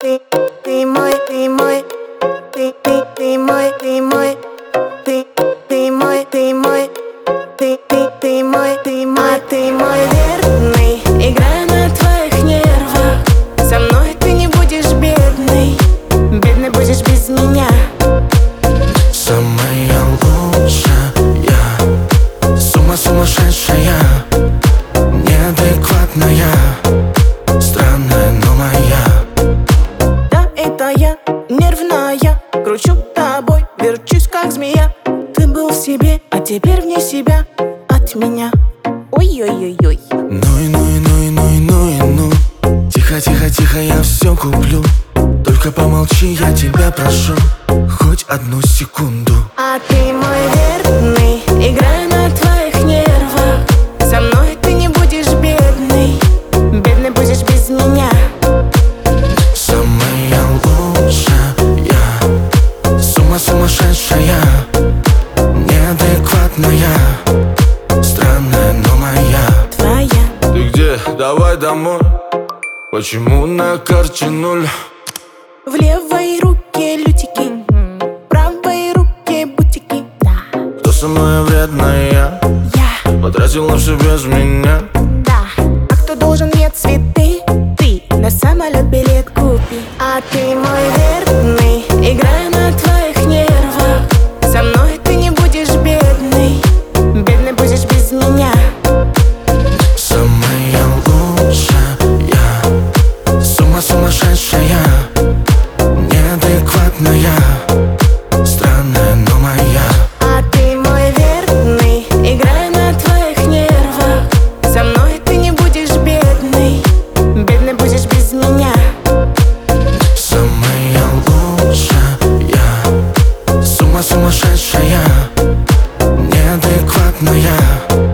ты мой, ты мой, ты мой, ты мой, ты мой, ты мой, ты мой, ты мой, а ты мой верный. Играю на твоих нервах, со мной ты не будешь бедный, бедный будешь без меня. Самая лучшая, сумасшедшая, неадекватная, странная, но моя. Да, это я, нервная, кручу тобой, верчусь как змея. Ты был в себе, а теперь вне себя от меня. Ой-ой-ой-ой. Ну. Тихо, тихо, тихо, я все куплю. Только помолчи, я тебя прошу, хоть одну секунду. А ты мой верный, играю на твоих нервах, со мной ты не будешь бедный, бедный будешь без меня. Самая лучшая, сумасшедшая, неадекватная, странная, но моя. Твоя. Ты где? Давай домой. Почему на карте нуль? В левой руке лютики, в правой руке бутики. Да, Кто самая вредная? я, Потратил на все без меня. да. А кто должен мне цветы? Ты на самолет билет купи. А ты мой верный, играю на твоих нервах, со мной ты не будешь бедный, бедный будешь без меня. Самая лучшая, сумасшедшая, неадекватная, странная, но моя. А ты мой верный, играю на твоих нервах, со мной ты не будешь бедный, бедный будешь без меня. Самая лучшая, сумасшедшая, неадекватная,